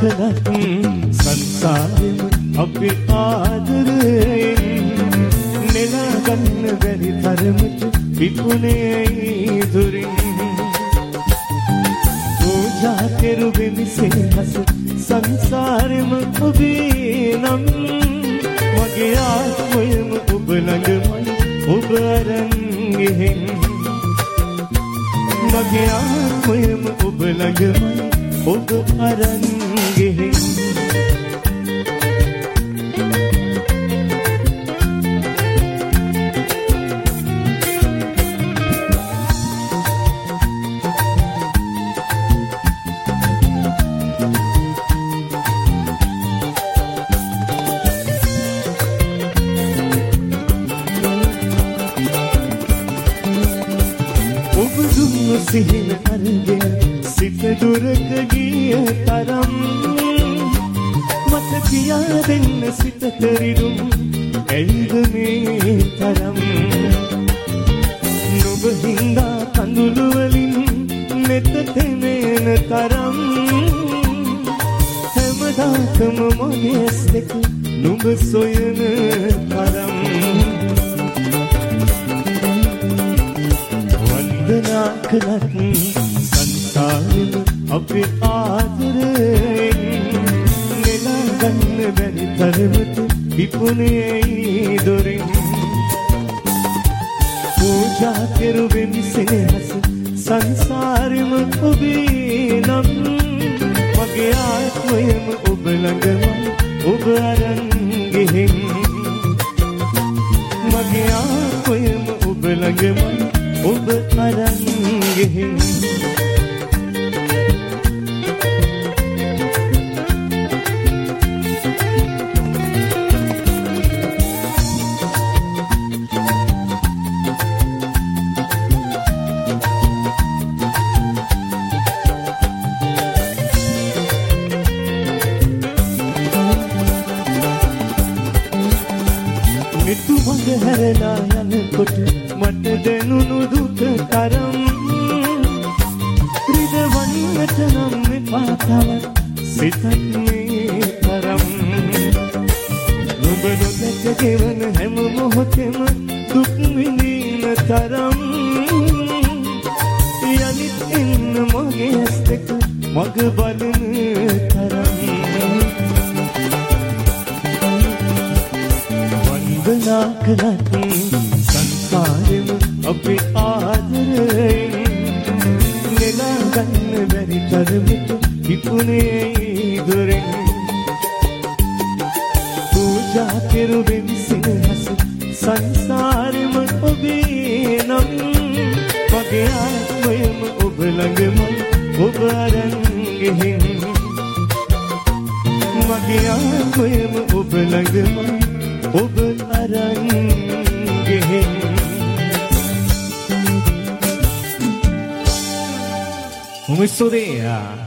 කළත් සංසාරෙම අපි ආදරයෙන් නෙලා ගන්න බැරි තරමට විපුනේ දුරින් පූජා කෙරුවේ මිසෙහස සංසාරෙම ඔබේ නම් මගේ ආත්මයම ඔබ ළඟමයි ඔබ අරන් ගෙහෙන් මගේ ආත්මයම ඔබ ළඟමයි ඔබ අරන් ගෙහෙන් සිහින අරගෙන සිත දුරක ගිය තරම් මට කියා දෙන්න සිත තරිරුම් ඇයිද මේ තරම් නුඹ හින්දා කඳුළු වලින් නෙත තෙමෙන තරම් හැමදාකම මගේ ඇස් දෙක නුඹ සොයන තරම් වන්දනා කළත් සංසාරෙම අපේ ආදරයෙන් නෙලා ගන්න බැරි තරමට විපුනේ දොරින් පූජා කෙරුවේ මිසෙහස සංසාරෙම ඔබේ නම් මගේ ආත්මයම ඔබ ළඟමයි ඔබ අරන් ගෙහෙන් මගේ ආත්මයම ඔබ ළඟමයි ඔබ අරන් ගෙහෙන් මිතු වග හැරලා යනකොට මට දැනුණු දුක තරම් රිදවන්නට නම් එපා තවත් සිතත් මේ තරම් නුඹ නොදැක ගෙවන හැම මොහොතෙම දුක් විඳින තරම් යලිත් එන්න මගේ ඇස් දෙක මග බලන තරම් වන්දනා කළත් සංසාරෙම අපේ ආදරයෙන් නෙලා ගන්න බැරි තරමට විපුනේ දොරෙන් පූජා කෙරුවේ මිසෙහස සංසාරෙම ඔබේ නම් මගේ ආත්මයම ඔබ ළඟමයි ඔබ අරන් ගෙහෙන් මගේ ආත්මයම ඔබ ළඟමයි ඔබ අරන් ගෙහෙන් Uma história